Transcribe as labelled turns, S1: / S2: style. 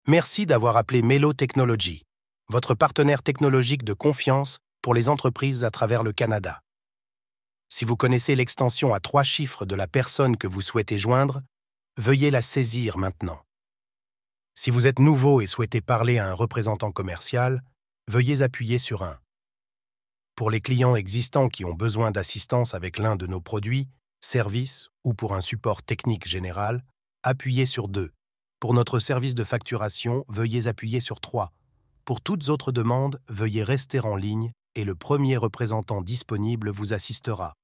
S1: Merci d'avoir appelé Melo Technology, votre partenaire technologique de confiance pour les entreprises à travers le Canada. Si vous connaissez l'extension à 3 chiffres de la personne que vous souhaitez joindre, veuillez la saisir maintenant. Si vous êtes nouveau et souhaitez parler à un représentant commercial, veuillez appuyer sur 1. Pour les clients existants qui ont besoin d'assistance avec l'un de nos produits, services ou pour un support technique général, appuyez sur 2. Pour notre service de facturation, veuillez appuyer sur 3. Pour toutes autres demandes, veuillez rester en ligne et le premier représentant disponible vous assistera.